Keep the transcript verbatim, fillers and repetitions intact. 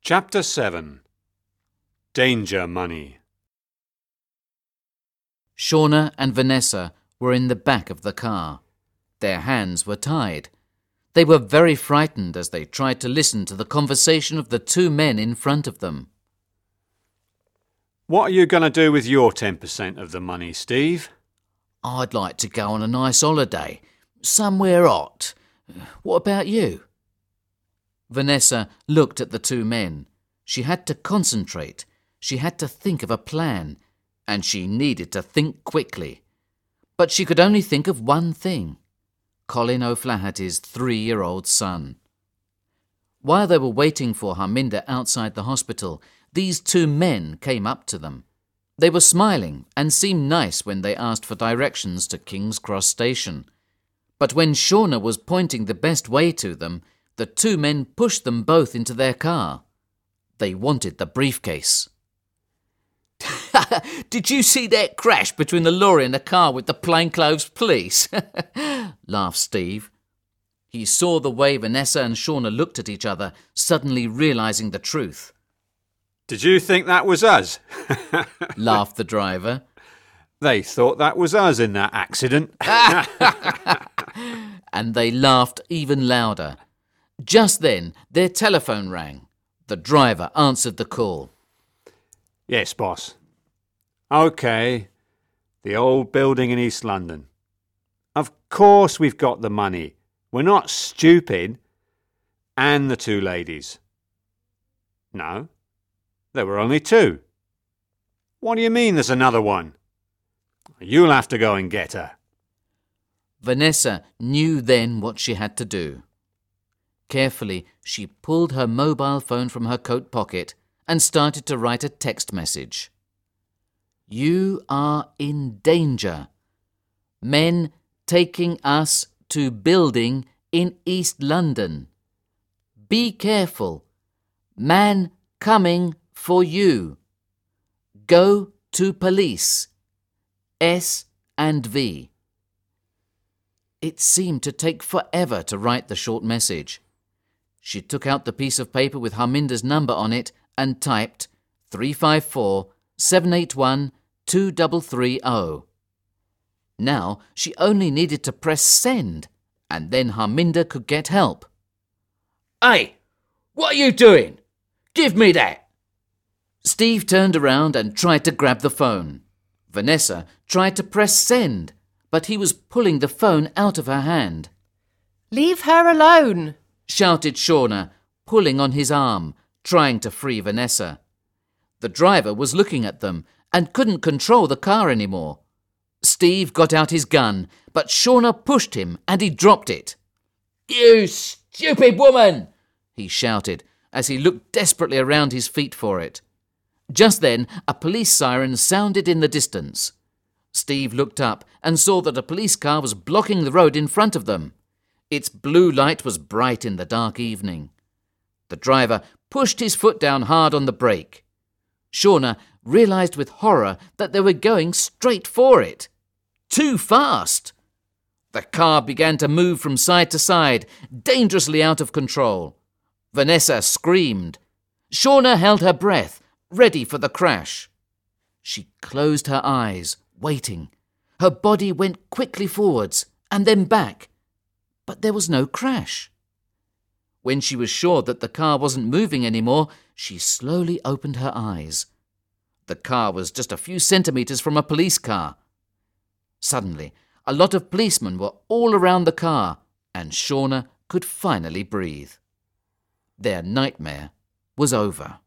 Chapter seven. Danger Money. Shauna and Vanessa were in the back of the car. Their hands were tied. They were very frightened as they tried to listen to the conversation of the two men in front of them. What are you going to do with your ten percent of the money, Steve? I'd like to go on a nice holiday, somewhere hot. What about you? Vanessa looked at the two men. She had to concentrate. She had to think of a plan, and she needed to think quickly. But she could only think of one thing: Colin O'Flaherty's three-year-old son. While they were waiting for Harminder outside the hospital, these two men came up to them. They were smiling and seemed nice when they asked for directions to King's Cross Station. But when Shauna was pointing the best way to them, the two men pushed them both into their car. They wanted the briefcase. "Did you see that crash between the lorry and the car with the plainclothes police?" laughed Steve. He saw the way Vanessa and Shauna looked at each other, suddenly realising the truth. Did you think that was us? laughed the driver. They thought that was us in that accident. And they laughed even louder. Just then, their telephone rang. The driver answered the call. Yes, boss. OK, the old building in East London. Of course we've got the money. We're not stupid. And the two ladies. No, there were only two. What do you mean there's another one? You'll have to go and get her. Vanessa knew then what she had to do. Carefully, she pulled her mobile phone from her coat pocket and started to write a text message. "You are in danger. Men taking us to building in East London. Be careful. Man coming for you. Go to police. S and V." It seemed to take forever to write the short message. She took out the piece of paper with Harminder's number on it and typed three five four, seven eight one, two three three zero. Now she only needed to press send, and then Harminder could get help. "Hey, what are you doing? Give me that!" Steve turned around and tried to grab the phone. Vanessa tried to press send, but he was pulling the phone out of her hand. "Leave her alone!" shouted Shauna, pulling on his arm, trying to free Vanessa. The driver was looking at them and couldn't control the car anymore. Steve got out his gun, but Shauna pushed him and he dropped it. "You stupid woman!" he shouted as he looked desperately around his feet for it. Just then, a police siren sounded in the distance. Steve looked up and saw that a police car was blocking the road in front of them. Its blue light was bright in the dark evening. The driver pushed his foot down hard on the brake. Shauna realised with horror that they were going straight for it. Too fast! The car began to move from side to side, dangerously out of control. Vanessa screamed. Shauna held her breath, ready for the crash. She closed her eyes, waiting. Her body went quickly forwards and then back. But there was no crash. When she was sure that the car wasn't moving anymore, she slowly opened her eyes. The car was just a few centimetres from a police car. Suddenly, a lot of policemen were all around the car, and Shauna could finally breathe. Their nightmare was over.